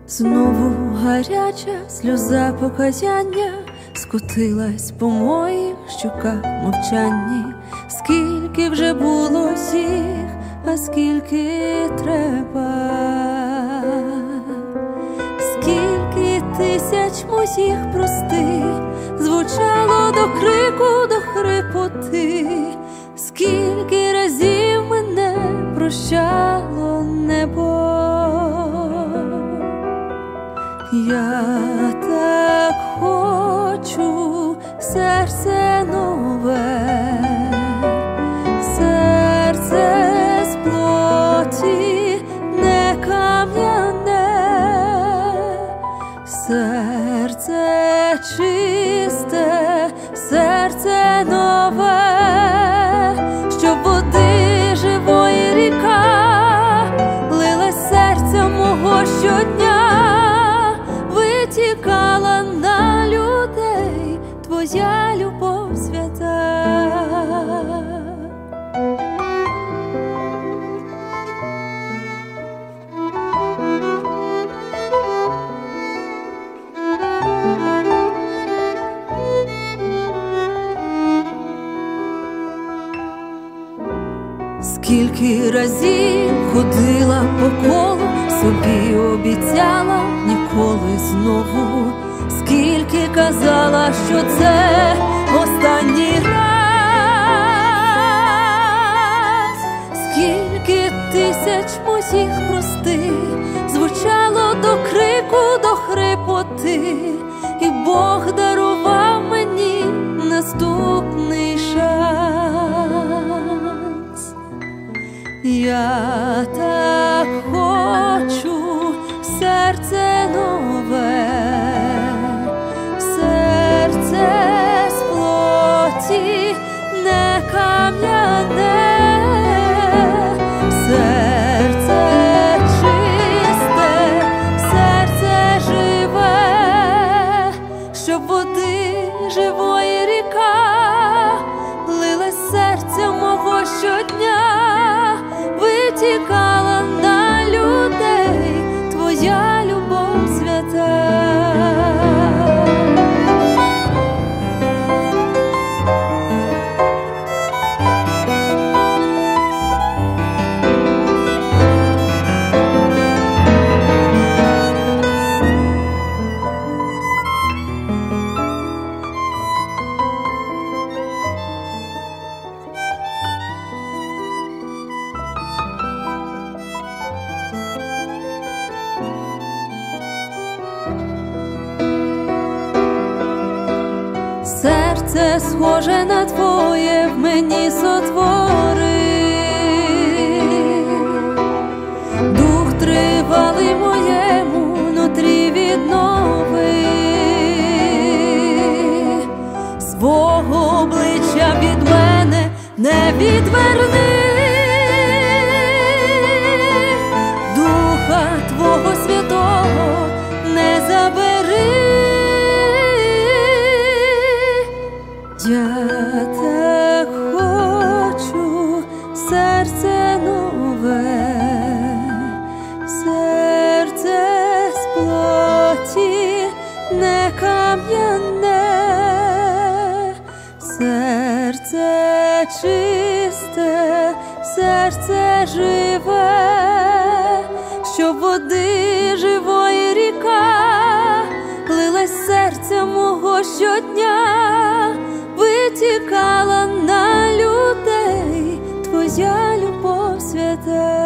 Знову гаряча сльоза покаяння скотилась по моїх щоках мовчанні. Скільки вже було всіх, а скільки треба? Скільки тисяч моїх простих звучало до крику, до хрипоти. Скільки разів мене прощало небо. Я так хочу серце нове, серце з плоті, не кам'яне, серце чисте, серце нове, щоб води живої ріка лилась серця мого щодня. Витікала на людей твоя любов свята. Скільки разів ходила по колу, собі обіцяла ніколи знову. Скільки казала, що це останній раз. Скільки тисяч моїх простих звучало до крику, до хрипоти. І Бог дарував мені наступний шанс. Я так хочу серце нове, серце з плоті, не кам'яне, серце чисте, серце живе, щоб води живої ріка лилась серця мого щодня. Витікала на людей твоя любов свята. Серце схоже на твоє в мені сотвори, дух тривалий моєму нутрі віднови. Свого обличчя від мене не відверни, Духа Твого Святого не забери. Я так хочу серце нове, серце з плоті, не кам'яне, серце чисте, серце живе, щоб води живої ріка лилась серця мого щодня. Витікала на людей твоя любов свята.